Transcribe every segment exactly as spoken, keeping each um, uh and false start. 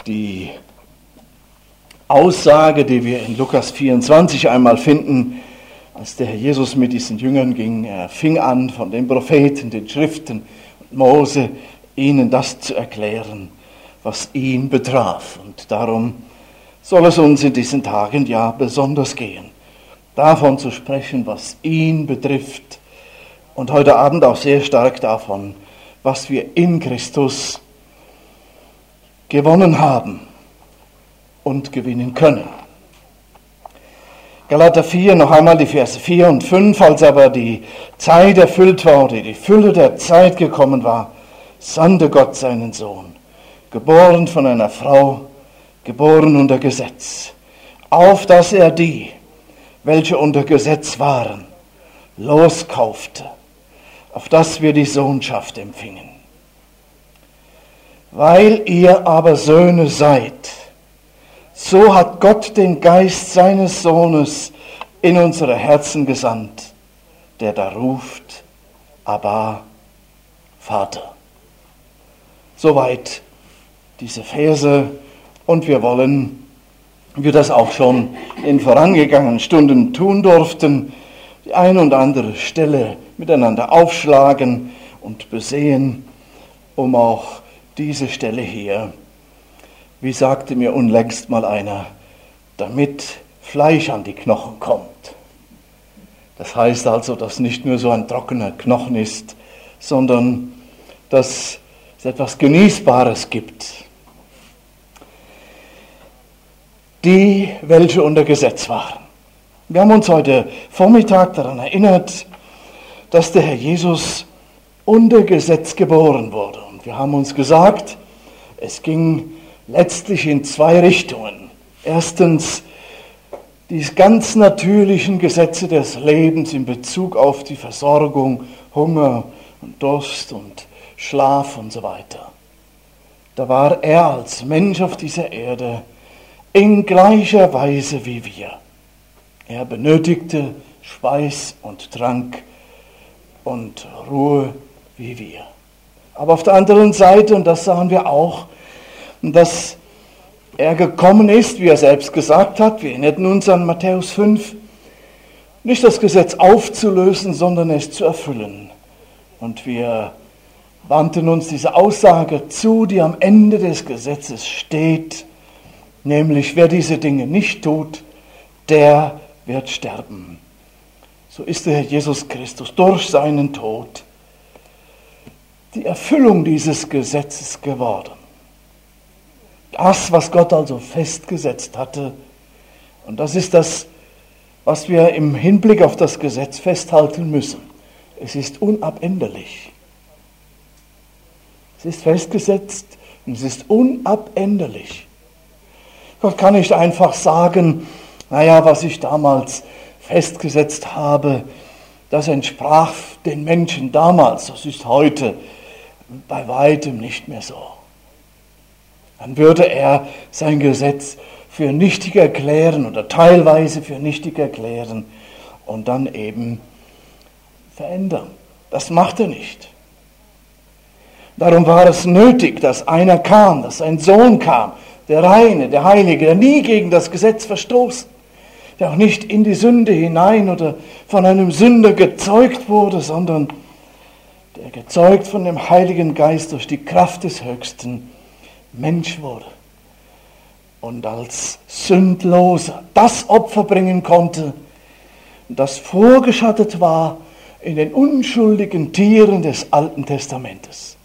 die Aussage, die wir in Lukas vierundzwanzig einmal finden, als der Herr Jesus mit diesen Jüngern ging. Er fing an, von den Propheten, den Schriften und Mose, ihnen das zu erklären, was ihn betraf. Und darum soll es uns in diesen Tagen ja besonders gehen, davon zu sprechen, was ihn betrifft. Und heute Abend auch sehr stark davon, was wir in Christus gewonnen haben und gewinnen können. Galater vier, noch einmal die Verse vier und fünf. Als aber die Zeit erfüllt wurde, die Fülle der Zeit gekommen war, sandte Gott seinen Sohn, geboren von einer Frau, geboren unter Gesetz, auf dass er die, welche unter Gesetz waren, loskaufte, auf dass wir die Sohnschaft empfingen. Weil ihr aber Söhne seid, so hat Gott den Geist seines Sohnes in unsere Herzen gesandt, der da ruft, Abba, Vater. Soweit diese Verse, und wir wollen, wie wir das auch schon in vorangegangenen Stunden tun durften, die eine und andere Stelle miteinander aufschlagen und besehen, um auch diese Stelle hier, wie sagte mir unlängst mal einer, damit Fleisch an die Knochen kommt. Das heißt also, dass nicht nur so ein trockener Knochen ist, sondern dass es etwas Genießbares gibt. Die, welche unter Gesetz waren. Wir haben uns heute Vormittag daran erinnert, dass der Herr Jesus unter Gesetz geboren wurde. Und wir haben uns gesagt, es ging letztlich in zwei Richtungen. Erstens die ganz natürlichen Gesetze des Lebens in Bezug auf die Versorgung, Hunger und Durst und Schlaf und so weiter. Da war er als Mensch auf dieser Erde in gleicher Weise wie wir. Er benötigte Speis und Trank und Ruhe wie wir. Aber auf der anderen Seite, und das sahen wir auch, dass er gekommen ist, wie er selbst gesagt hat, wir erinnerten uns an Matthäus fünf, nicht das Gesetz aufzulösen, sondern es zu erfüllen. Und wir wandten uns diese Aussage zu, die am Ende des Gesetzes steht, nämlich wer diese Dinge nicht tut, der wird sterben. So ist der Herr Jesus Christus durch seinen Tod die Erfüllung dieses Gesetzes geworden. Das, was Gott also festgesetzt hatte, und das ist das, was wir im Hinblick auf das Gesetz festhalten müssen. Es ist unabänderlich. Es ist festgesetzt und es ist unabänderlich. Gott kann nicht einfach sagen, naja, was ich damals festgesetzt habe, das entsprach den Menschen damals, das ist heute bei weitem nicht mehr so. Dann würde er sein Gesetz für nichtig erklären oder teilweise für nichtig erklären und dann eben verändern. Das macht er nicht. Darum war es nötig, dass einer kam, dass ein Sohn kam, der Reine, der Heilige, der nie gegen das Gesetz verstoßen, der auch nicht in die Sünde hinein oder von einem Sünder gezeugt wurde, sondern der gezeugt von dem Heiligen Geist durch die Kraft des Höchsten Mensch wurde und als Sündloser das Opfer bringen konnte, das vorgeschattet war in den unschuldigen Tieren des Alten Testamentes.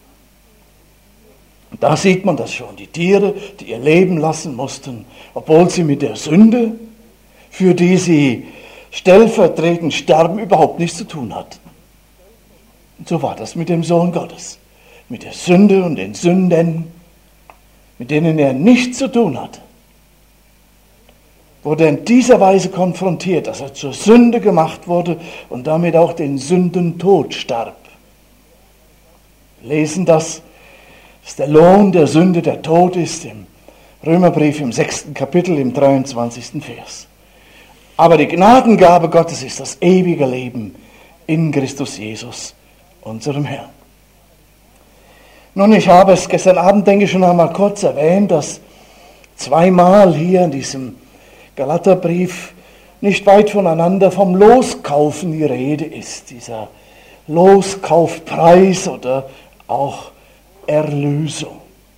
Da sieht man das schon, die Tiere, die ihr Leben lassen mussten, obwohl sie mit der Sünde, für die sie stellvertretend sterben, überhaupt nichts zu tun hatten. Und so war das mit dem Sohn Gottes, mit der Sünde und den Sünden, mit denen er nichts zu tun hatte. Wurde er in dieser Weise konfrontiert, dass er zur Sünde gemacht wurde und damit auch den Sündentod starb. Wir lesen das, dass der Lohn der Sünde der Tod ist, im Römerbrief im sechsten Kapitel, im dreiundzwanzigsten Vers. Aber die Gnadengabe Gottes ist das ewige Leben in Christus Jesus, unserem Herrn. Nun, ich habe es gestern Abend, denke ich, schon einmal kurz erwähnt, dass zweimal hier in diesem Galaterbrief nicht weit voneinander vom Loskaufen die Rede ist. Dieser Loskaufpreis oder auch Erlösung.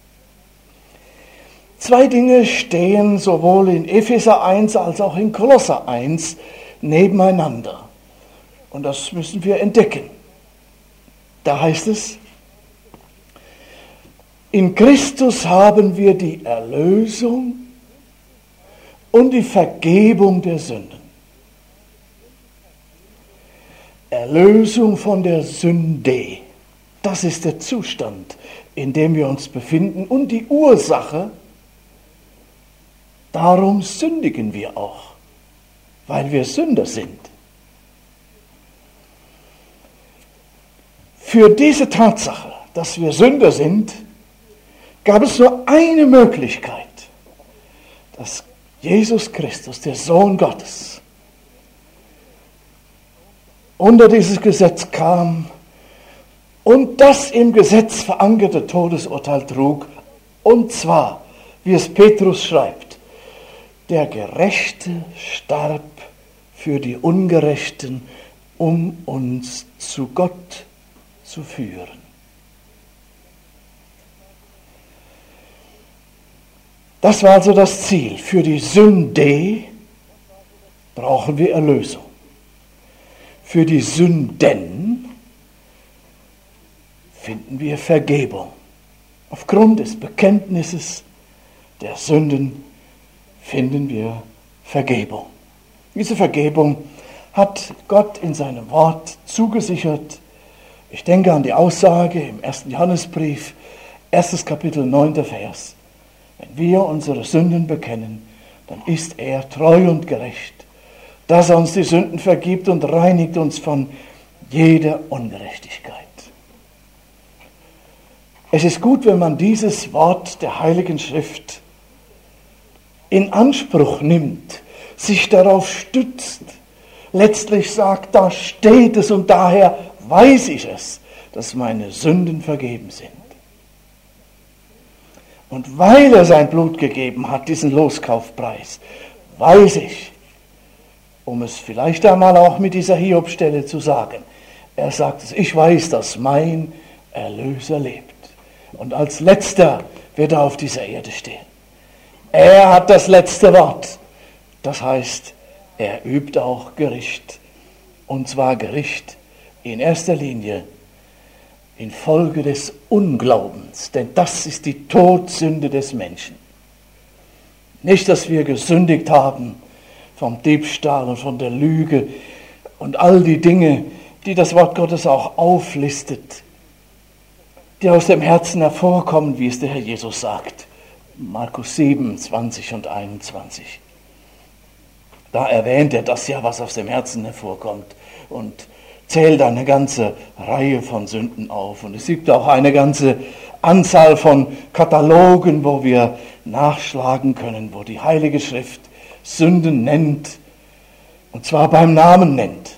Zwei Dinge stehen sowohl in Epheser eins als auch in Kolosser eins nebeneinander. Und das müssen wir entdecken. Da heißt es, in Christus haben wir die Erlösung und die Vergebung der Sünden. Erlösung von der Sünde. Das ist der Zustand, in dem wir uns befinden und die Ursache. Darum sündigen wir auch, weil wir Sünder sind. Für diese Tatsache, dass wir Sünder sind, gab es nur eine Möglichkeit, dass Jesus Christus, der Sohn Gottes, unter dieses Gesetz kam und das im Gesetz verankerte Todesurteil trug, und zwar, wie es Petrus schreibt, der Gerechte starb für die Ungerechten, um uns zu Gott zu führen. Das war also das Ziel. Für die Sünde brauchen wir Erlösung. Für die Sünden finden wir Vergebung. Aufgrund des Bekenntnisses der Sünden finden wir Vergebung. Diese Vergebung hat Gott in seinem Wort zugesichert. Ich denke an die Aussage im ersten Johannesbrief, erstes Kapitel, neunter Vers. Wenn wir unsere Sünden bekennen, dann ist er treu und gerecht, dass er uns die Sünden vergibt und reinigt uns von jeder Ungerechtigkeit. Es ist gut, wenn man dieses Wort der Heiligen Schrift in Anspruch nimmt, sich darauf stützt, letztlich sagt, da steht es und daher weiß ich es, dass meine Sünden vergeben sind. Und weil er sein Blut gegeben hat, diesen Loskaufpreis, weiß ich, um es vielleicht einmal auch mit dieser Hiobstelle zu sagen, er sagt es, ich weiß, dass mein Erlöser lebt. Und als Letzter wird er auf dieser Erde stehen. Er hat das letzte Wort. Das heißt, er übt auch Gericht. Und zwar Gericht in erster Linie infolge des Unglaubens. Denn das ist die Todsünde des Menschen. Nicht, dass wir gesündigt haben vom Diebstahl und von der Lüge und all die Dinge, die das Wort Gottes auch auflistet, die aus dem Herzen hervorkommen, wie es der Herr Jesus sagt. Markus sieben, zwanzig und einundzwanzig. Da erwähnt er das ja, was aus dem Herzen hervorkommt und zählt eine ganze Reihe von Sünden auf. Und es gibt auch eine ganze Anzahl von Katalogen, wo wir nachschlagen können, wo die Heilige Schrift Sünden nennt, und zwar beim Namen nennt.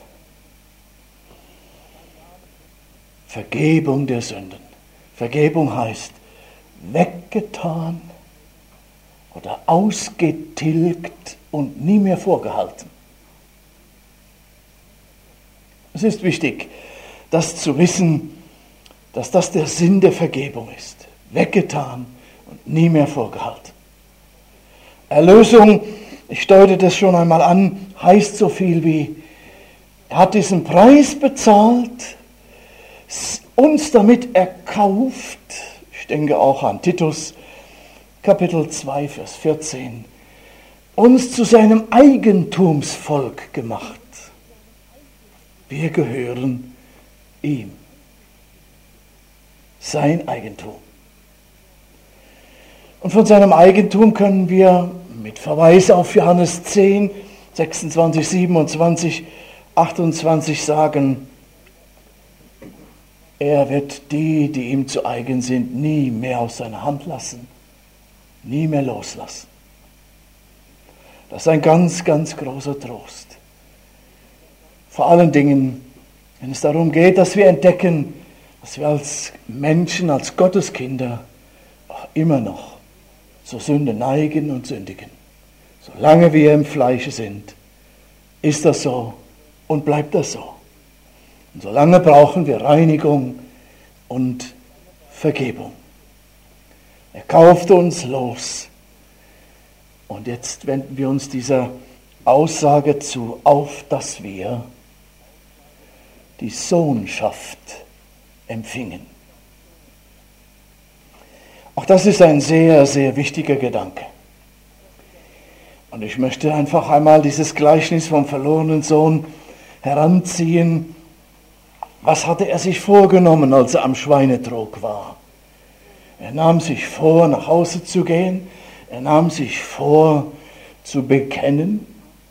Vergebung der Sünden. Vergebung heißt weggetan oder ausgetilgt und nie mehr vorgehalten. Es ist wichtig, das zu wissen, dass das der Sinn der Vergebung ist. Weggetan und nie mehr vorgehalten. Erlösung, ich deute das schon einmal an, heißt so viel wie, er hat diesen Preis bezahlt, uns damit erkauft. Ich denke auch an Titus, Kapitel zwei, Vers vierzehn. Uns zu seinem Eigentumsvolk gemacht. Wir gehören ihm. Sein Eigentum. Und von seinem Eigentum können wir mit Verweis auf Johannes zehn, sechsundzwanzig, siebenundzwanzig, achtundzwanzig sagen, er wird die, die ihm zu eigen sind, nie mehr aus seiner Hand lassen, nie mehr loslassen. Das ist ein ganz, ganz großer Trost. Vor allen Dingen, wenn es darum geht, dass wir entdecken, dass wir als Menschen, als Gotteskinder auch immer noch zur Sünde neigen und sündigen. Solange wir im Fleische sind, ist das so und bleibt das so. Und solange brauchen wir Reinigung und Vergebung. Er kaufte uns los. Und jetzt wenden wir uns dieser Aussage zu, auf dass wir die Sohnschaft empfingen. Auch das ist ein sehr, sehr wichtiger Gedanke. Und ich möchte einfach einmal dieses Gleichnis vom verlorenen Sohn heranziehen. Was hatte er sich vorgenommen, als er am Schweinetrog war? Er nahm sich vor, nach Hause zu gehen. Er nahm sich vor, zu bekennen.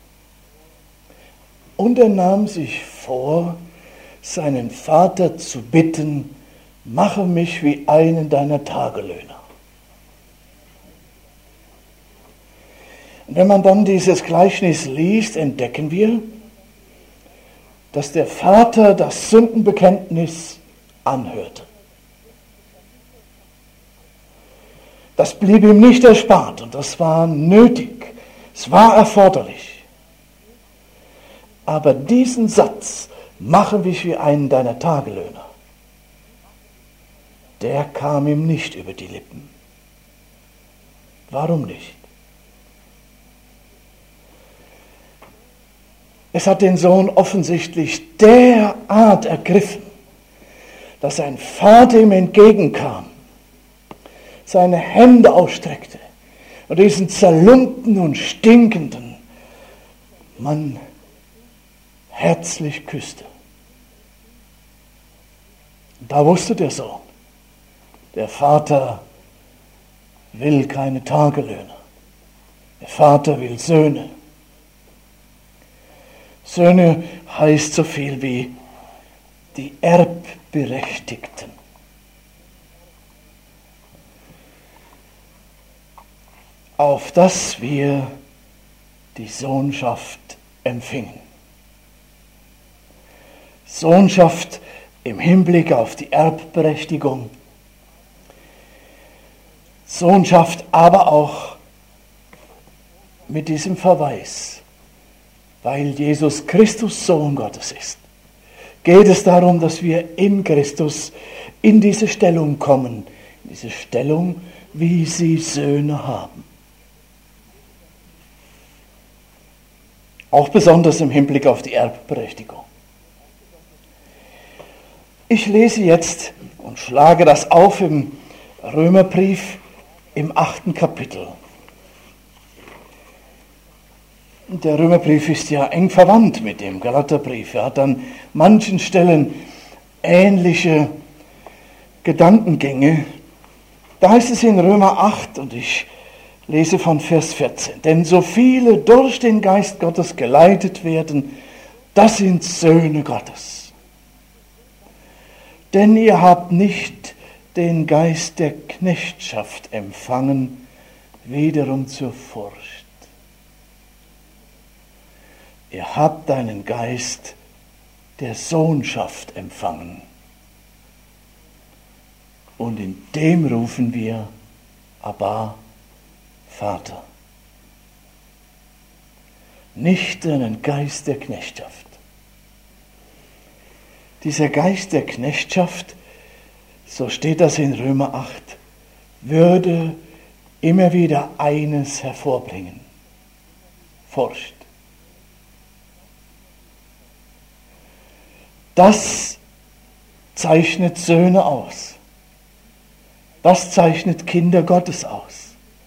Und er nahm sich vor, seinen Vater zu bitten, mache mich wie einen deiner Tagelöhner. Und wenn man dann dieses Gleichnis liest, entdecken wir, dass der Vater das Sündenbekenntnis anhörte. Das blieb ihm nicht erspart und das war nötig, es war erforderlich. Aber diesen Satz, mache mich wie einen deiner Tagelöhner, der kam ihm nicht über die Lippen. Warum nicht? Es hat den Sohn offensichtlich derart ergriffen, dass sein Vater ihm entgegenkam, seine Hände ausstreckte und diesen zerlumpten und stinkenden Mann herzlich küsste. Und da wusste der Sohn, der Vater will keine Tagelöhner, der Vater will Söhne. Söhne heißt so viel wie die Erbberechtigten. Auf dass wir die Sohnschaft empfingen. Sohnschaft im Hinblick auf die Erbberechtigung. Sohnschaft aber auch mit diesem Verweis, weil Jesus Christus Sohn Gottes ist, geht es darum, dass wir in Christus in diese Stellung kommen, in diese Stellung, wie sie Söhne haben. Auch besonders im Hinblick auf die Erbberechtigung. Ich lese jetzt und schlage das auf im Römerbrief im achten Kapitel. Der Römerbrief ist ja eng verwandt mit dem Galaterbrief. Er hat an manchen Stellen ähnliche Gedankengänge. Da heißt es in Römer acht, und ich lese von Vers vierzehn, denn so viele durch den Geist Gottes geleitet werden, das sind Söhne Gottes. Denn ihr habt nicht den Geist der Knechtschaft empfangen, wiederum zur Furcht. Ihr habt einen Geist der Sohnschaft empfangen. Und in dem rufen wir, Abba, Vater. Nicht einen Geist der Knechtschaft. Dieser Geist der Knechtschaft, so steht das in Römer acht, würde immer wieder eines hervorbringen: Furcht. Das zeichnet Söhne aus. Das zeichnet Kinder Gottes aus.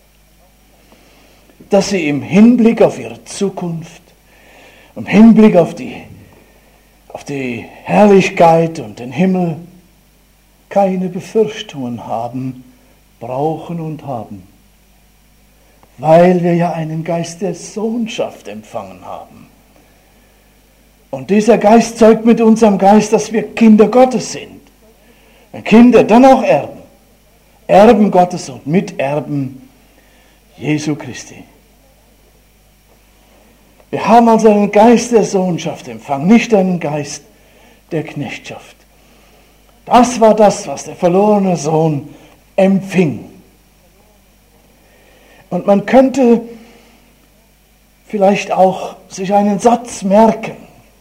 Dass sie im Hinblick auf ihre Zukunft, im Hinblick auf die, auf die Herrlichkeit und den Himmel keine Befürchtungen haben, brauchen und haben. Weil wir ja einen Geist der Sohnschaft empfangen haben. Und dieser Geist zeugt mit unserem Geist, dass wir Kinder Gottes sind. Wenn Kinder, dann auch Erben. Erben Gottes und Miterben Jesu Christi. Wir haben also einen Geist der Sohnschaft empfangen, nicht einen Geist der Knechtschaft. Das war das, was der verlorene Sohn empfing. Und man könnte vielleicht auch sich einen Satz merken.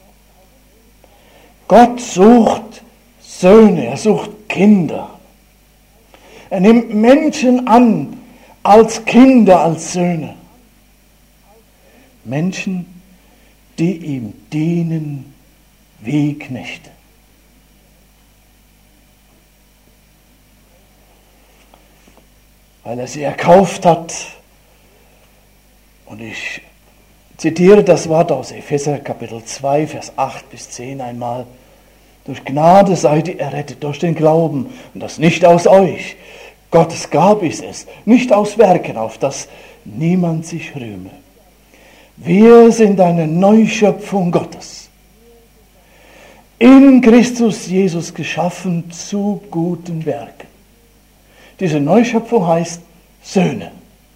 Gott sucht Söhne, er sucht Kinder. Er nimmt Menschen an als Kinder, als Söhne. Menschen, die ihm dienen wie Knechte. Weil er sie erkauft hat. Und ich zitiere das Wort aus Epheser Kapitel zwei, Vers acht bis zehn einmal. Durch Gnade seid ihr errettet, durch den Glauben, und das nicht aus euch. Gottes Gabe ist es, nicht aus Werken, auf das niemand sich rühme. Wir sind eine Neuschöpfung Gottes, in Christus Jesus geschaffen zu guten Werken. Diese Neuschöpfung heißt Söhne.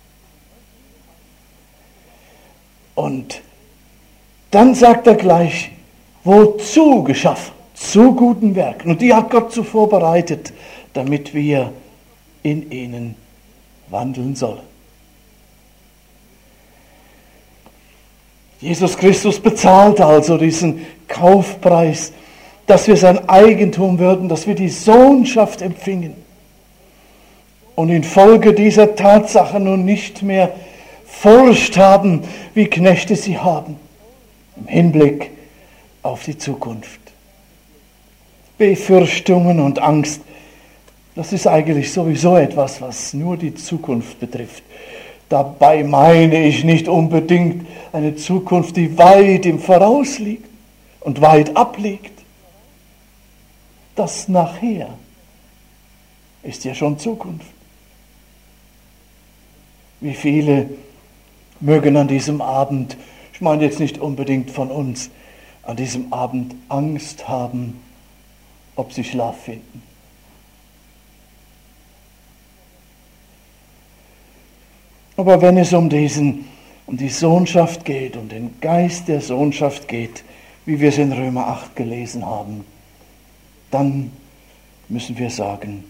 Und dann sagt er gleich, wozu geschaffen? Zu guten Werken. Und die hat Gott zuvor bereitet, damit wir in ihnen wandeln sollen. Jesus Christus bezahlt also diesen Kaufpreis, dass wir sein Eigentum würden, dass wir die Sohnschaft empfingen und infolge dieser Tatsache nun nicht mehr Furcht haben, wie Knechte sie haben, im Hinblick auf die Zukunft. Befürchtungen und Angst, das ist eigentlich sowieso etwas, was nur die Zukunft betrifft. Dabei meine ich nicht unbedingt eine Zukunft, die weit im Voraus liegt und weit abliegt. Das nachher ist ja schon Zukunft. Wie viele mögen an diesem Abend, ich meine jetzt nicht unbedingt von uns, an diesem Abend Angst haben, ob sie Schlaf finden. Aber wenn es um diesen, um die Sohnschaft geht, um den Geist der Sohnschaft geht, wie wir es in Römer acht gelesen haben, dann müssen wir sagen,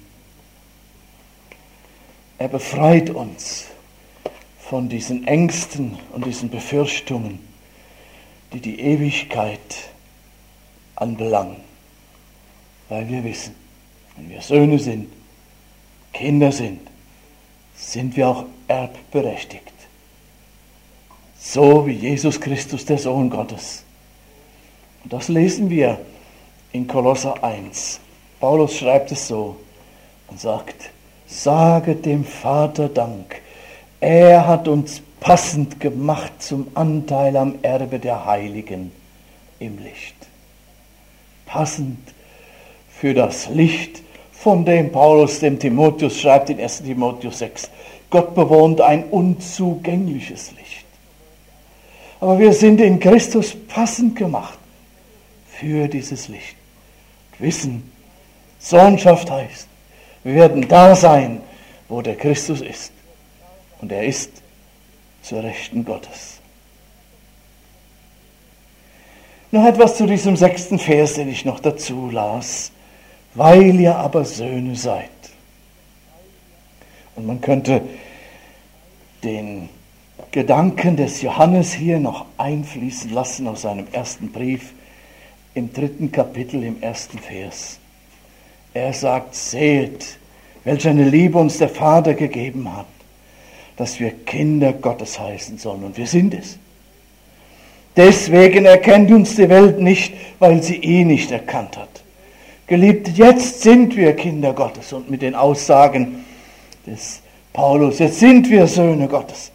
er befreit uns von diesen Ängsten und diesen Befürchtungen, die die Ewigkeit anbelangen. Weil wir wissen, wenn wir Söhne sind, Kinder sind, sind wir auch erbberechtigt. So wie Jesus Christus, der Sohn Gottes. Und das lesen wir in Kolosser eins. Paulus schreibt es so und sagt, sage dem Vater Dank. Er hat uns passend gemacht zum Anteil am Erbe der Heiligen im Licht. Passend für das Licht, von dem Paulus dem Timotheus schreibt in erster Timotheus sechs. Gott bewohnt ein unzugängliches Licht. Aber wir sind in Christus passend gemacht für dieses Licht. Wir wissen, Sohnschaft heißt, wir werden da sein, wo der Christus ist. Und er ist zur Rechten Gottes. Noch etwas zu diesem sechsten Vers, den ich noch dazu las. Weil ihr aber Söhne seid. Und man könnte den Gedanken des Johannes hier noch einfließen lassen aus seinem ersten Brief im dritten Kapitel, im ersten Vers. Er sagt, seht, welch eine Liebe uns der Vater gegeben hat, dass wir Kinder Gottes heißen sollen. Und wir sind es. Deswegen erkennt uns die Welt nicht, weil sie ihn nicht erkannt hat. Geliebt, jetzt sind wir Kinder Gottes. Und mit den Aussagen des Paulus, jetzt sind wir Söhne Gottes.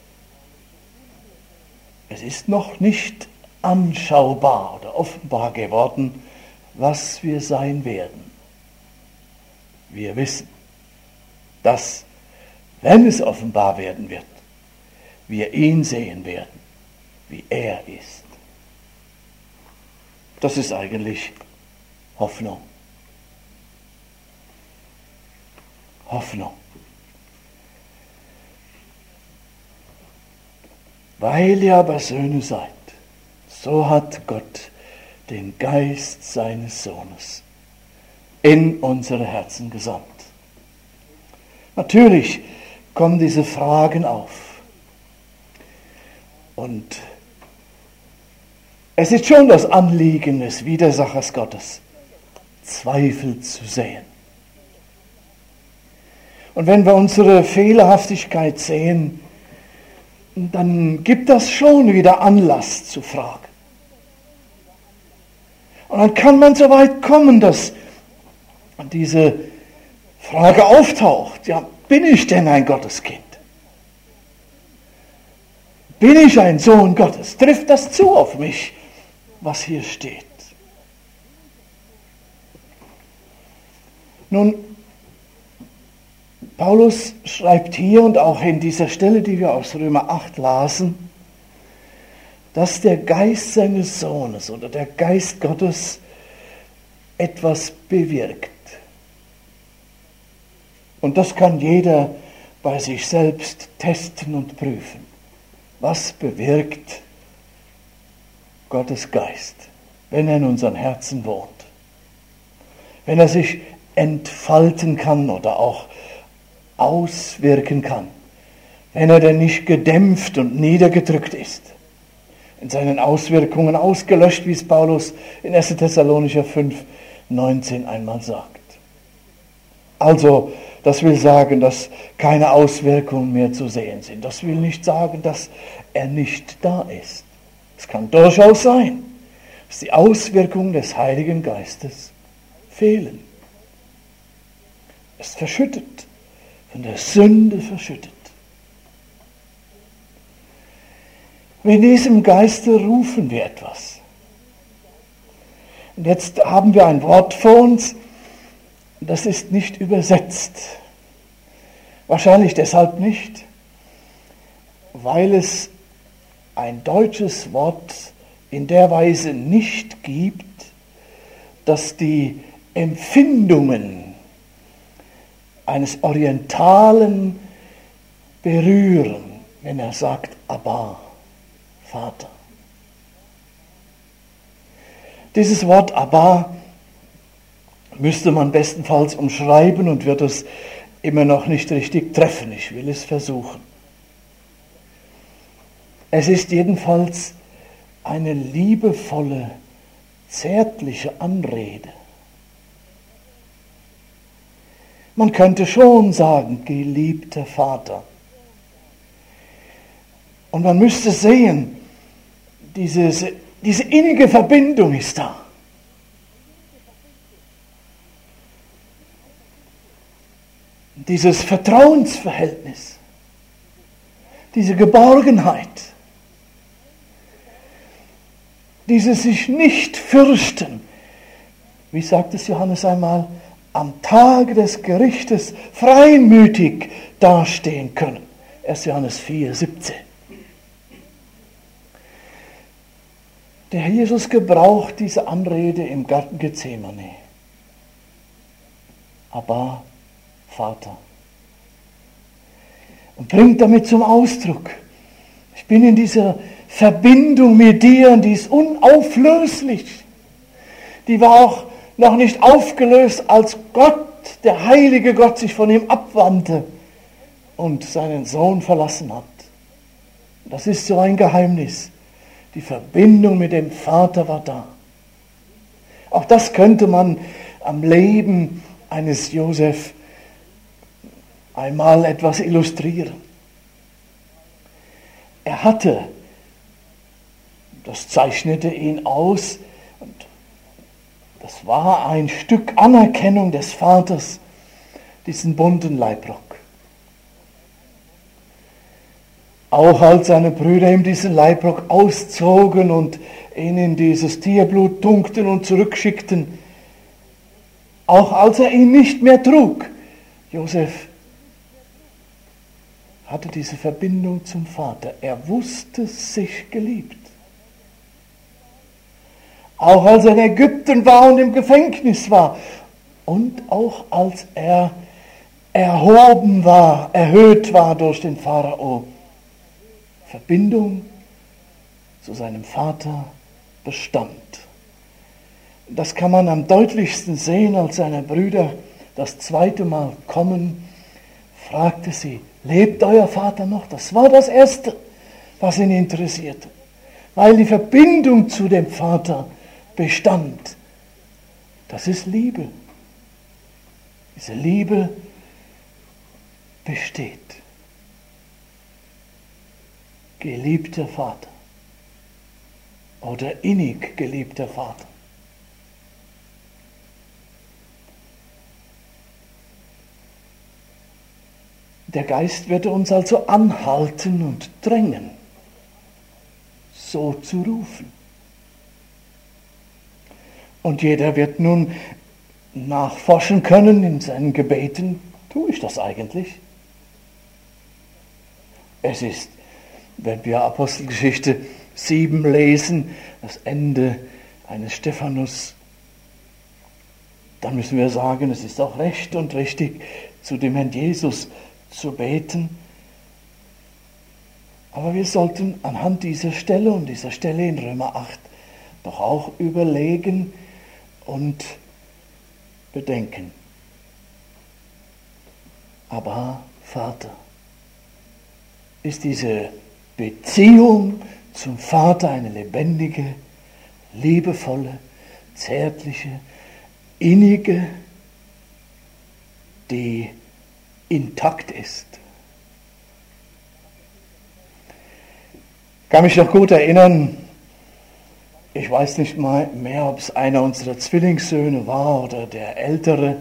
Es ist noch nicht anschaubar oder offenbar geworden, was wir sein werden. Wir wissen, dass, wenn es offenbar werden wird, wir ihn sehen werden, wie er ist. Das ist eigentlich Hoffnung. Hoffnung. Weil ihr aber Söhne seid, so hat Gott den Geist seines Sohnes in unsere Herzen gesandt. Natürlich kommen diese Fragen auf. Und es ist schon das Anliegen des Widersachers Gottes, Zweifel zu sehen. Und wenn wir unsere Fehlerhaftigkeit sehen, dann gibt das schon wieder Anlass zu fragen. Und dann kann man so weit kommen, dass diese Frage auftaucht. Ja, bin ich denn ein Gotteskind? Bin ich ein Sohn Gottes? Trifft das zu auf mich, was hier steht? Nun, Paulus schreibt hier und auch in dieser Stelle, die wir aus Römer acht lasen, dass der Geist seines Sohnes oder der Geist Gottes etwas bewirkt. Und das kann jeder bei sich selbst testen und prüfen. Was bewirkt Gottes Geist, wenn er in unseren Herzen wohnt? Wenn er sich entfalten kann oder auch auswirken kann, wenn er denn nicht gedämpft und niedergedrückt ist, in seinen Auswirkungen ausgelöscht, wie es Paulus in erster Thessalonicher fünf, neunzehn einmal sagt. Also, das will sagen, dass keine Auswirkungen mehr zu sehen sind. Das will nicht sagen, dass er nicht da ist. Es kann durchaus sein, dass die Auswirkungen des Heiligen Geistes fehlen. Es ist verschüttet, von der Sünde verschüttet. Mit diesem Geiste rufen wir etwas. Und jetzt haben wir ein Wort vor uns, das ist nicht übersetzt. Wahrscheinlich deshalb nicht, weil es ein deutsches Wort in der Weise nicht gibt, dass die Empfindungen eines Orientalen berühren, wenn er sagt, Abba, Vater. Dieses Wort Abba müsste man bestenfalls umschreiben und wird es immer noch nicht richtig treffen. Ich will es versuchen. Es ist jedenfalls eine liebevolle, zärtliche Anrede. Man könnte schon sagen, geliebter Vater. Und man müsste sehen, dieses, diese innige Verbindung ist da. Dieses Vertrauensverhältnis, diese Geborgenheit, dieses sich nicht fürchten, wie sagt es Johannes einmal, am Tage des Gerichtes freimütig dastehen können. erster Johannes vier, siebzehn. Der Herr Jesus gebraucht diese Anrede im Garten Gethsemane. Abba, Vater. Und bringt damit zum Ausdruck, ich bin in dieser Verbindung mit dir und die ist unauflöslich. Die war auch noch nicht aufgelöst, als Gott, der heilige Gott, sich von ihm abwandte und seinen Sohn verlassen hat. Das ist so ein Geheimnis. Die Verbindung mit dem Vater war da. Auch das könnte man am Leben eines Josef einmal etwas illustrieren. Er hatte, das zeichnete ihn aus, und das war ein Stück Anerkennung des Vaters, diesen bunten Leibrock. Auch als seine Brüder ihm diesen Leibrock auszogen und ihn in dieses Tierblut tunkten und zurückschickten, auch als er ihn nicht mehr trug, Josef hatte diese Verbindung zum Vater. Er wusste sich geliebt. Auch als er in Ägypten war und im Gefängnis war. Und auch als er erhoben war, erhöht war durch den Pharao. Verbindung zu seinem Vater bestand. Das kann man am deutlichsten sehen, als seine Brüder das zweite Mal kommen, fragte sie, lebt euer Vater noch? Das war das Erste, was ihn interessierte, weil die Verbindung zu dem Vater bestand. Das ist Liebe. Diese Liebe besteht. Geliebter Vater oder innig geliebter Vater. Der Geist wird uns also anhalten und drängen, so zu rufen. Und jeder wird nun nachforschen können in seinen Gebeten, tue ich das eigentlich? Es ist, wenn wir Apostelgeschichte sieben lesen, das Ende eines Stephanus, dann müssen wir sagen, es ist auch recht und richtig, zu dem Herrn Jesus zu beten. Aber wir sollten anhand dieser Stelle und dieser Stelle in Römer acht doch auch überlegen und bedenken. Aber Vater, ist diese Beziehung zum Vater eine lebendige, liebevolle, zärtliche, innige, die intakt ist. Ich kann mich noch gut erinnern, ich weiß nicht mal mehr, ob es einer unserer Zwillingssöhne war oder der Ältere,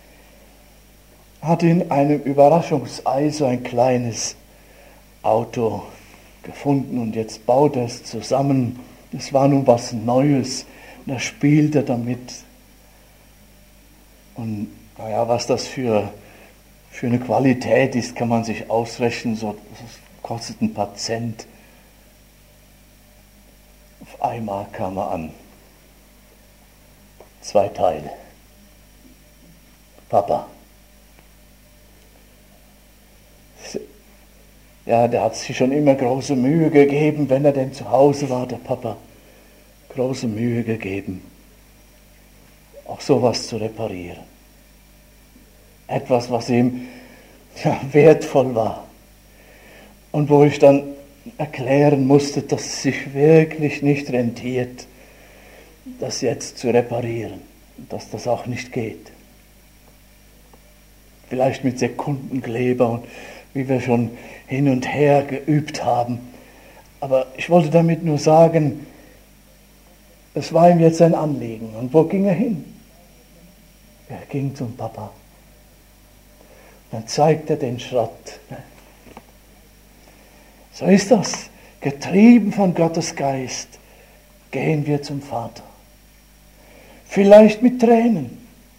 hat in einem Überraschungsei so ein kleines Auto gefunden und jetzt baut er es zusammen. Das war nun was Neues, da spielt er damit. Und naja, was das für, für eine Qualität ist, kann man sich ausrechnen, so, das kostet ein paar Cent. Auf einmal kam er an. Zwei Teile. Papa. Ja, der hat sich schon immer große Mühe gegeben, wenn er denn zu Hause war, der Papa. Große Mühe gegeben, auch sowas zu reparieren. Etwas, was ihm ja, wertvoll war. Und wo ich dann erklären musste, dass es sich wirklich nicht rentiert, das jetzt zu reparieren, dass das auch nicht geht. Vielleicht mit Sekundenkleber und wie wir schon hin und her geübt haben. Aber ich wollte damit nur sagen, es war ihm jetzt ein Anliegen. Und wo ging er hin? Er ging zum Papa. Dann zeigt er den Schrott. So ist das. Getrieben von Gottes Geist gehen wir zum Vater. Vielleicht mit Tränen,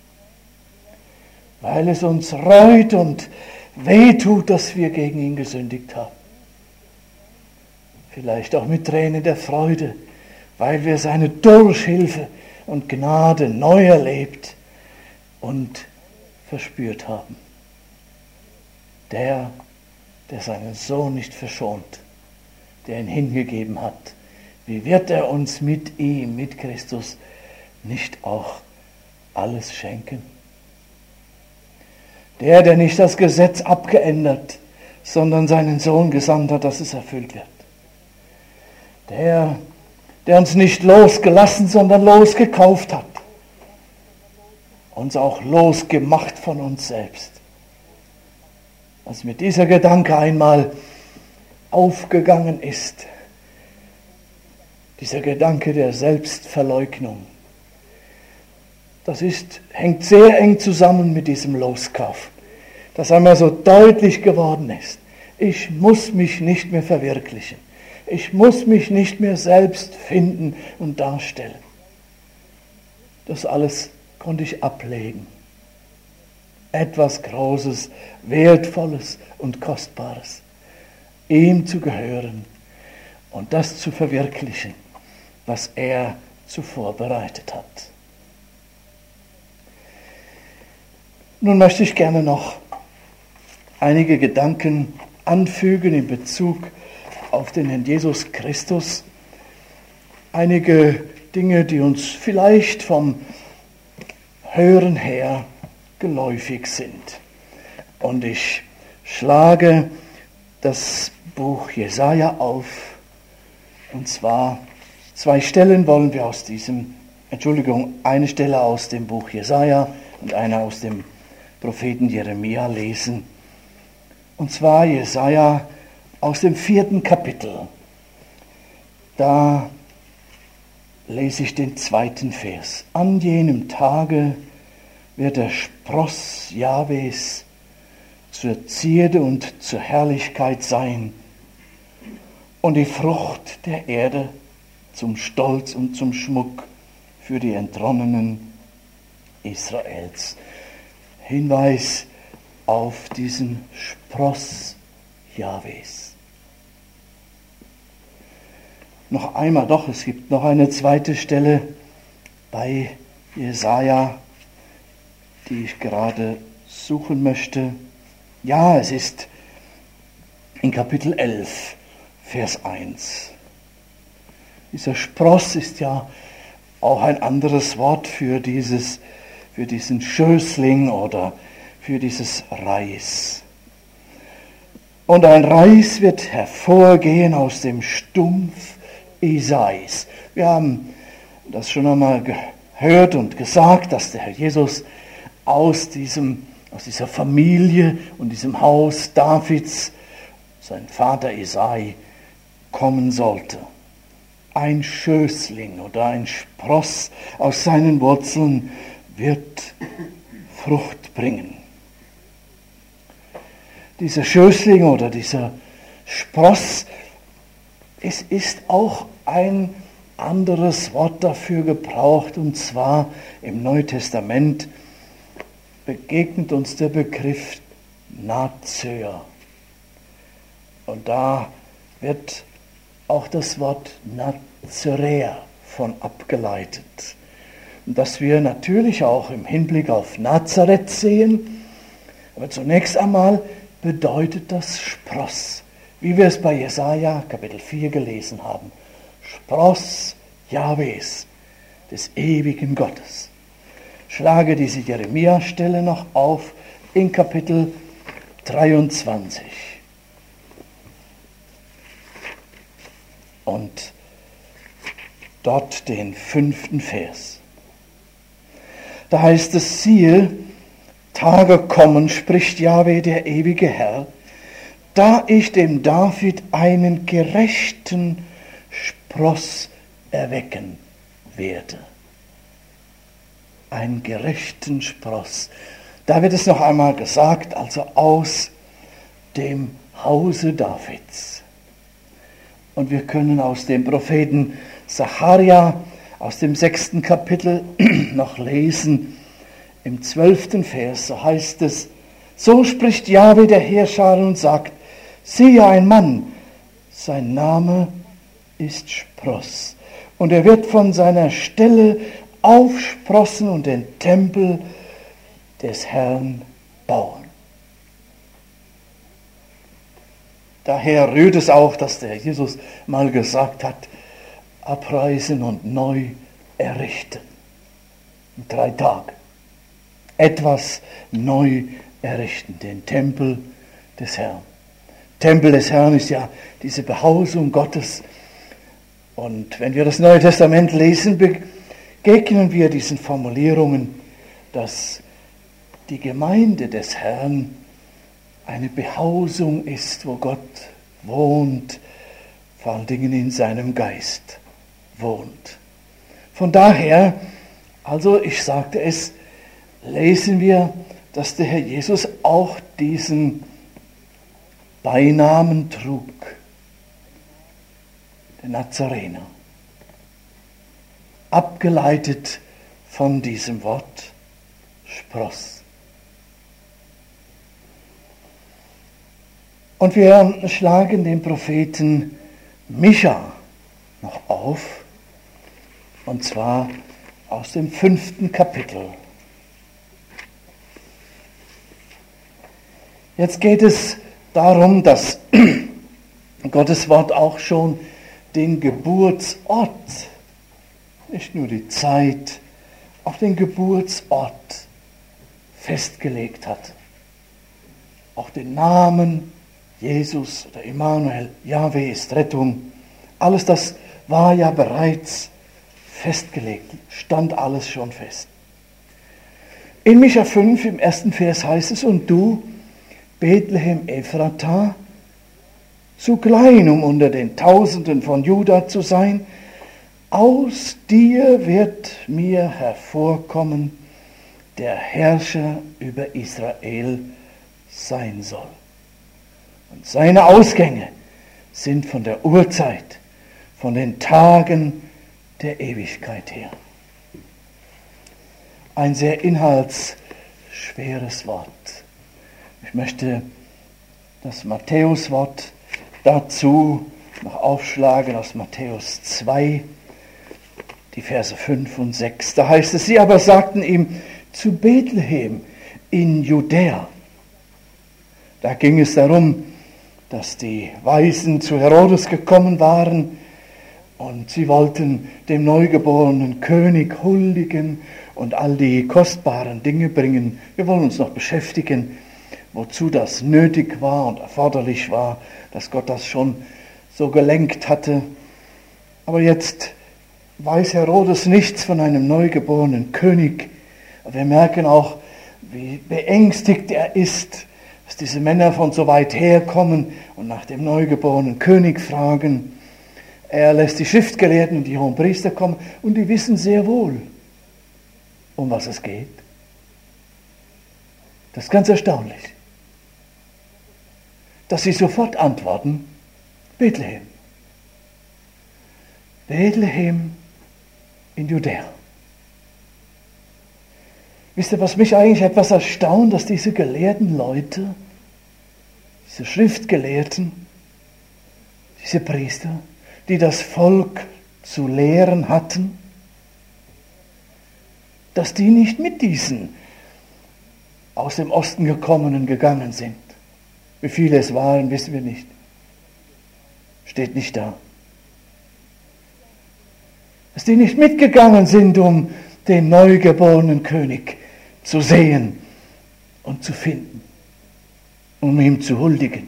weil es uns reut und wehtut, dass wir gegen ihn gesündigt haben. Vielleicht auch mit Tränen der Freude, weil wir seine Durchhilfe und Gnade neu erlebt und verspürt haben. Der, der seinen Sohn nicht verschont, der ihn hingegeben hat, wie wird er uns mit ihm, mit Christus, nicht auch alles schenken? Der, der nicht das Gesetz abgeändert, sondern seinen Sohn gesandt hat, dass es erfüllt wird. Der, der uns nicht losgelassen, sondern losgekauft hat. Uns auch losgemacht von uns selbst. Als mir dieser Gedanke einmal aufgegangen ist, dieser Gedanke der Selbstverleugnung, das ist, hängt sehr eng zusammen mit diesem Loskauf, das einmal so deutlich geworden ist. Ich muss mich nicht mehr verwirklichen. Ich muss mich nicht mehr selbst finden und darstellen. Das alles konnte ich ablegen. Etwas Großes, Wertvolles und Kostbares. Ihm zu gehören und das zu verwirklichen, was er zuvor bereitet hat. Nun möchte ich gerne noch einige Gedanken anfügen in Bezug auf den Herrn Jesus Christus. Einige Dinge, die uns vielleicht vom Hören her geläufig sind. Und ich schlage das Buch Jesaja auf. Und zwar zwei Stellen wollen wir aus diesem, Entschuldigung, eine Stelle aus dem Buch Jesaja und eine aus dem Propheten Jeremia lesen. Und zwar Jesaja aus dem vierten Kapitel. Da lese ich den zweiten Vers. An jenem Tage wird der Spross Jahwes zur Zierde und zur Herrlichkeit sein und die Frucht der Erde zum Stolz und zum Schmuck für die Entronnenen Israels. Hinweis auf diesen Spross Jahwes. Noch einmal, doch, es gibt noch eine zweite Stelle bei Jesaja, die ich gerade suchen möchte. Ja, es ist in Kapitel elf, Vers eins. Dieser Spross ist ja auch ein anderes Wort für dieses, für diesen Schößling oder für dieses Reis. Und ein Reis wird hervorgehen aus dem Stumpf Isais. Wir haben das schon einmal gehört und gesagt, dass der Herr Jesus aus, diesem, aus dieser Familie und diesem Haus Davids, sein Vater Isai, kommen sollte. Ein Schößling oder ein Spross aus seinen Wurzeln wird Frucht bringen. Dieser Schößling oder dieser Spross, es ist auch ein anderes Wort dafür gebraucht, und zwar im Neuen Testament begegnet uns der Begriff Nazöer. Und da wird auch das Wort Nazaräer von abgeleitet. Und das wir natürlich auch im Hinblick auf Nazareth sehen, aber zunächst einmal bedeutet das Spross, wie wir es bei Jesaja Kapitel vier gelesen haben. Spross Jahwes, des ewigen Gottes. Schlage diese Jeremia-Stelle noch auf in Kapitel dreiundzwanzig. Und dort den fünften Vers. Da heißt es, siehe, Tage kommen, spricht Jahwe, der ewige Herr, da ich dem David einen gerechten Spross erwecken werde. Einen gerechten Spross. Da wird es noch einmal gesagt, also aus dem Hause Davids. Und wir können aus dem Propheten Sacharja, aus dem sechsten Kapitel noch lesen, im zwölften Vers, so heißt es, so spricht Jahwe der Heerschar und sagt, siehe ein Mann, sein Name ist Spross, und er wird von seiner Stelle aufsprossen und den Tempel des Herrn bauen. Daher rührt es auch, dass der Jesus mal gesagt hat, abreißen und neu errichten. In drei Tagen. Etwas neu errichten, den Tempel des Herrn. Tempel des Herrn ist ja diese Behausung Gottes. Und wenn wir das Neue Testament lesen, begegnen wir diesen Formulierungen, dass die Gemeinde des Herrn eine Behausung ist, wo Gott wohnt, vor allen Dingen in seinem Geist wohnt. Von daher, also ich sagte es, lesen wir, dass der Herr Jesus auch diesen Beinamen trug, der Nazarener, abgeleitet von diesem Wort Spross. Und wir schlagen den Propheten Micha noch auf, und zwar aus dem fünften Kapitel. Jetzt geht es darum, dass Gottes Wort auch schon den Geburtsort, nicht nur die Zeit, auch den Geburtsort festgelegt hat. auch den Namen Jesus oder Immanuel, Jahwe ist Rettung. Alles das war ja bereits festgelegt, stand alles schon fest. In Micha fünf im ersten Vers heißt es, und du, Bethlehem Ephrata, zu klein, um unter den Tausenden von Juda zu sein, aus dir wird mir hervorkommen, der Herrscher über Israel sein soll. Und seine Ausgänge sind von der Urzeit, von den Tagen der Ewigkeit her. Ein sehr inhaltsschweres Wort. Ich möchte das Matthäuswort dazu noch aufschlagen aus Matthäus zwei, die Verse fünf und sechs. Da heißt es, sie aber sagten ihm, zu Bethlehem in Judäa. Da ging es darum, dass die Weisen zu Herodes gekommen waren und sie wollten dem neugeborenen König huldigen und all die kostbaren Dinge bringen. Wir wollen uns noch beschäftigen, wozu das nötig war und erforderlich war, dass Gott das schon so gelenkt hatte. Aber jetzt weiß Herodes nichts von einem neugeborenen König. Wir merken auch, wie beängstigt er ist, dass diese Männer von so weit herkommen und nach dem neugeborenen König fragen. Er lässt die Schriftgelehrten und die Hohenpriester kommen und die wissen sehr wohl, um was es geht. Das ist ganz erstaunlich, dass sie sofort antworten, Bethlehem. Bethlehem in Judäa. Wisst ihr, was mich eigentlich etwas erstaunt, dass diese gelehrten Leute, diese Schriftgelehrten, diese Priester, die das Volk zu lehren hatten, dass die nicht mit diesen aus dem Osten gekommenen gegangen sind. Wie viele es waren, wissen wir nicht. Steht nicht da. Dass die nicht mitgegangen sind, um den neugeborenen König zu sehen und zu finden, um ihm zu huldigen.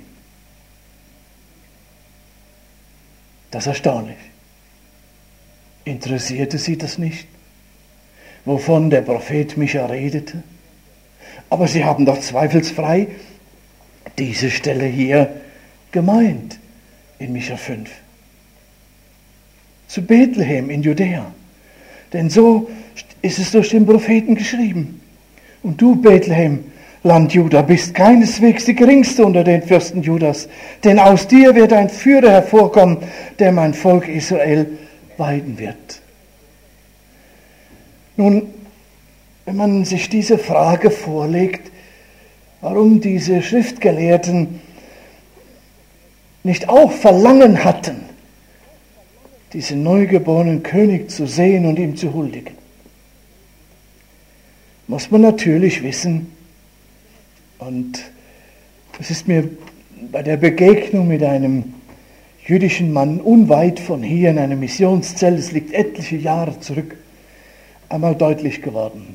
Das ist erstaunlich. Interessierte sie das nicht, wovon der Prophet Micha redete? Aber sie haben doch zweifelsfrei diese Stelle hier gemeint in Micha fünf. Zu Bethlehem in Judäa. Denn so ist es durch den Propheten geschrieben. Und du, Bethlehem, Land Juda, bist keineswegs die geringste unter den Fürsten Judas, denn aus dir wird ein Führer hervorkommen, der mein Volk Israel weiden wird. Nun, wenn man sich diese Frage vorlegt, warum diese Schriftgelehrten nicht auch Verlangen hatten, diesen neugeborenen König zu sehen und ihm zu huldigen, muss man natürlich wissen, und es ist mir bei der Begegnung mit einem jüdischen Mann unweit von hier in einer Missionszelle, es liegt etliche Jahre zurück, einmal deutlich geworden.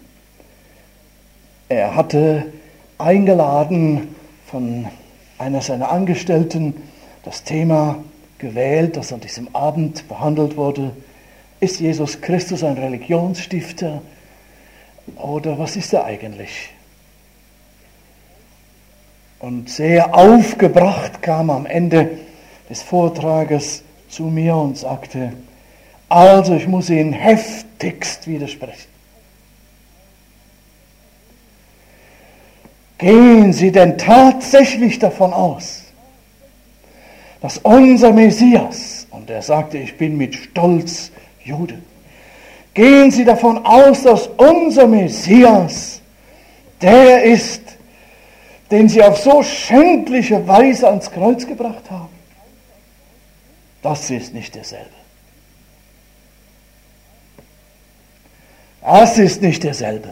Er hatte eingeladen von einer seiner Angestellten das Thema gewählt, das an diesem Abend behandelt wurde. Ist Jesus Christus ein Religionsstifter oder was ist er eigentlich? Und sehr aufgebracht kam am Ende des Vortrages zu mir und sagte, also ich muss Ihnen heftigst widersprechen. Gehen Sie denn tatsächlich davon aus, dass unser Messias, und er sagte, ich bin mit Stolz Jude, gehen Sie davon aus, dass unser Messias der ist, den Sie auf so schändliche Weise ans Kreuz gebracht haben? Das ist nicht derselbe. Das ist nicht derselbe.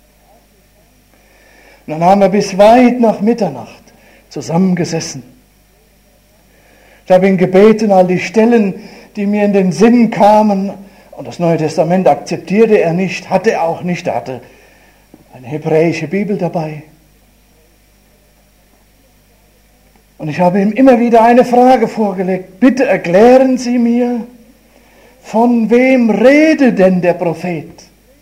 Und dann haben wir bis weit nach Mitternacht zusammengesessen. Ich habe ihn gebeten, all die Stellen, die mir in den Sinn kamen, und das Neue Testament akzeptierte er nicht, hatte er auch nicht, er hatte eine hebräische Bibel dabei. Und ich habe ihm immer wieder eine Frage vorgelegt. Bitte erklären Sie mir, von wem redet denn der Prophet?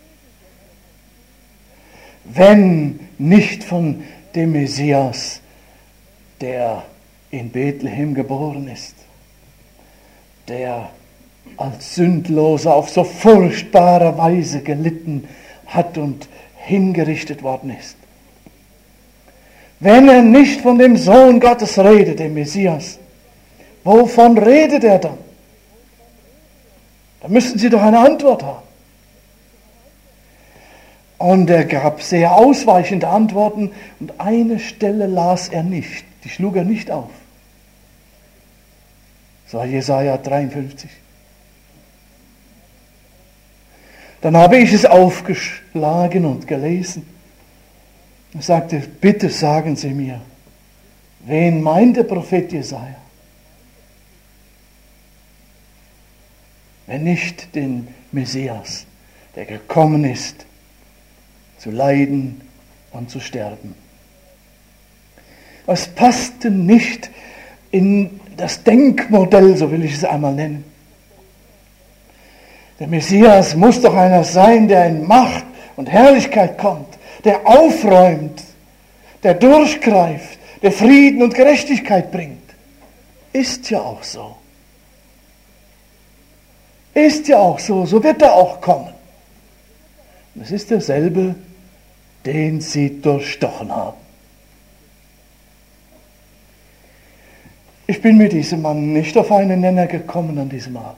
Wenn nicht von dem Messias, der in Bethlehem geboren ist, der als Sündloser auf so furchtbare Weise gelitten hat und hingerichtet worden ist. Wenn er nicht von dem Sohn Gottes redet, dem Messias, wovon redet er dann? Da müssen Sie doch eine Antwort haben. Und er gab sehr ausweichende Antworten und eine Stelle las er nicht, die schlug er nicht auf. Das war Jesaja dreiundfünfzig. Dann habe ich es aufgeschlagen und gelesen. Er sagte, bitte sagen Sie mir, wen meint der Prophet Jesaja? Wenn nicht den Messias, der gekommen ist, zu leiden und zu sterben. Es passte nicht in das Denkmodell, so will ich es einmal nennen. Der Messias muss doch einer sein, der in Macht und Herrlichkeit kommt, der aufräumt, der durchgreift, der Frieden und Gerechtigkeit bringt. Ist ja auch so. Ist ja auch so, so wird er auch kommen. Und es ist derselbe, den sie durchstochen haben. Ich bin mit diesem Mann nicht auf einen Nenner gekommen an diesem Abend.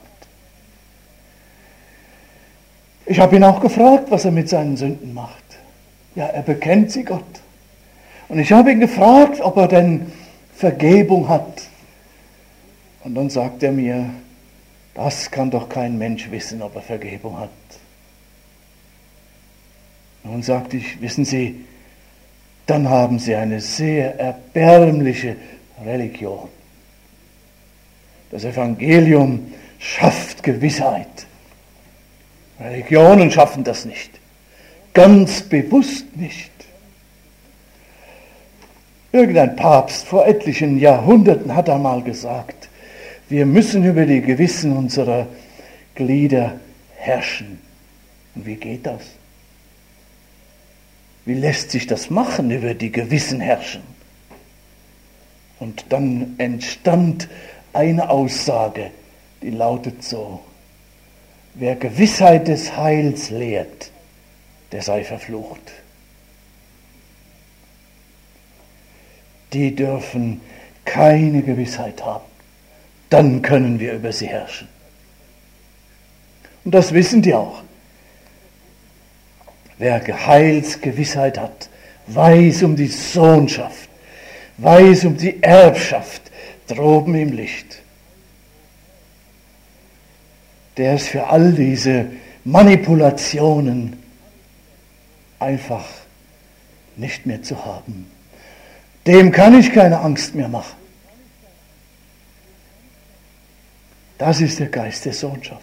Ich habe ihn auch gefragt, was er mit seinen Sünden macht. Ja, er bekennt sie Gott. Und ich habe ihn gefragt, ob er denn Vergebung hat. Und dann sagt er mir, das kann doch kein Mensch wissen, ob er Vergebung hat. Nun sagte ich, wissen Sie, dann haben Sie eine sehr erbärmliche Religion. Das Evangelium schafft Gewissheit. Religionen schaffen das nicht. Ganz bewusst nicht. Irgendein Papst vor etlichen Jahrhunderten hat einmal gesagt, wir müssen über die Gewissen unserer Glieder herrschen. Und wie geht das? Wie lässt sich das machen, über die Gewissen herrschen? Und dann entstand eine Aussage, die lautet so, wer Gewissheit des Heils lehrt, der sei verflucht. Die dürfen keine Gewissheit haben. Dann können wir über sie herrschen. Und das wissen die auch. Wer Heilsgewissheit hat, weiß um die Sohnschaft, weiß um die Erbschaft droben im Licht. Der ist für all diese Manipulationen einfach nicht mehr zu haben. Dem kann ich keine Angst mehr machen. Das ist der Geist der Sohnschaft.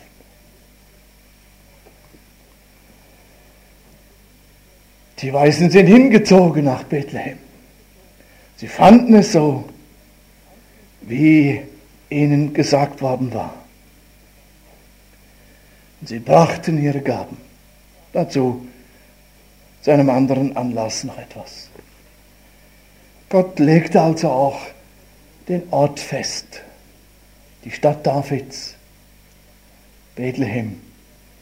Die Weisen sind hingezogen nach Bethlehem. Sie fanden es so, wie ihnen gesagt worden war. Und sie brachten ihre Gaben. Dazu zu einem anderen Anlass noch etwas. Gott legte also auch den Ort fest, die Stadt Davids, Bethlehem,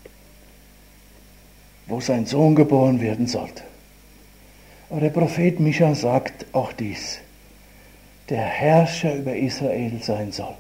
wo sein Sohn geboren werden sollte. Aber der Prophet Micha sagt auch dies, der Herrscher über Israel sein soll.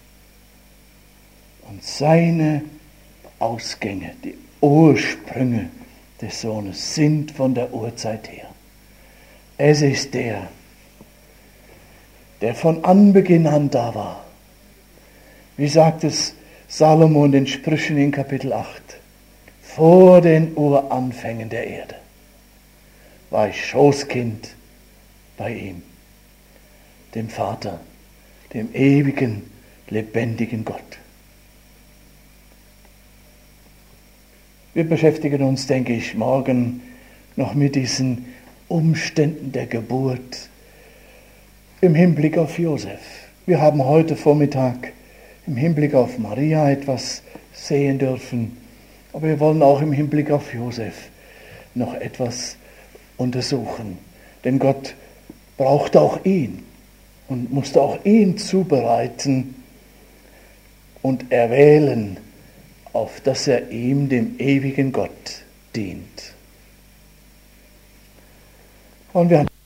Und seine Ausgänge, die Ursprünge des Sohnes sind von der Urzeit her. Es ist der, der von Anbeginn an da war. Wie sagt es Salomo in den Sprüchen in Kapitel acht? Vor den Uranfängen der Erde war ich Schoßkind bei ihm, dem Vater, dem ewigen, lebendigen Gott. Wir beschäftigen uns, denke ich, morgen noch mit diesen Umständen der Geburt im Hinblick auf Josef. Wir haben heute Vormittag im Hinblick auf Maria etwas sehen dürfen, aber wir wollen auch im Hinblick auf Josef noch etwas untersuchen. Denn Gott braucht auch ihn und musste auch ihn zubereiten und erwählen, auf dass er ihm, dem ewigen Gott, dient. Und wir